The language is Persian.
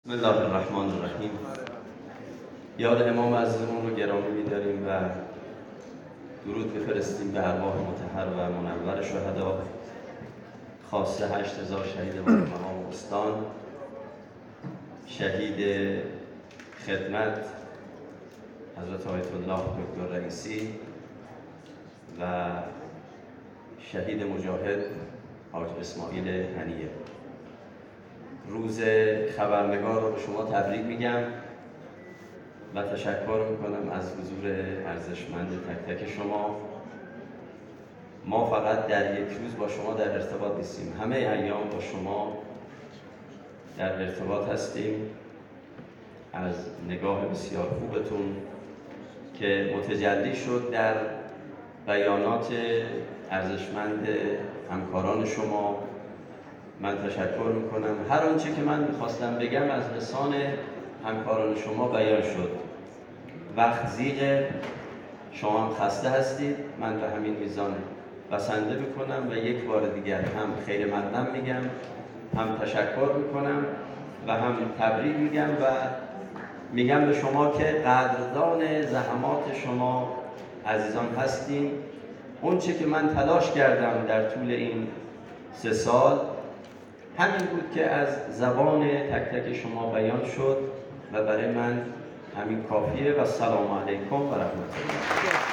بسم الله الرحمن الرحیم. یاد امام عزیزمون رو گرامی می‌داریم و درود بفرستیم به ارواح مطهر و منور شهدا، خاصه 8000 شهید مقام استان، شهید خدمت حضرت آیت الله دکتر رئیسی و شهید مجاهد حاج اسماعیل هنیه. روز خبرنگار رو به شما تبریک میگم و تشکر میکنم از حضور ارزشمند تک تک شما. ما فقط در یک روز با شما در ارتباط نیستیم، همه ایام با شما در ارتباط هستیم. از نگاه بسیار خوبتون که متجلی شد در بیانات ارزشمند همکاران شما من تشکر میکنم. هر آنچه که من میخواستم بگم از لسان همکاران شما بیان شد. وقت زیغ، شما هم خسته هستید، من به همین میزان بسنده میکنم و یک بار دیگر هم خیر مقدم میگم، هم تشکر میکنم و هم تبریک میگم و میگم به شما که قدردان زحمات شما عزیزان هستیم. اون چه که من تلاش کردم در طول این 3 سال همین بود که از زبان تک تک شما بیان شد و برای من همین کافیه و السلام علیکم و رحمت الله.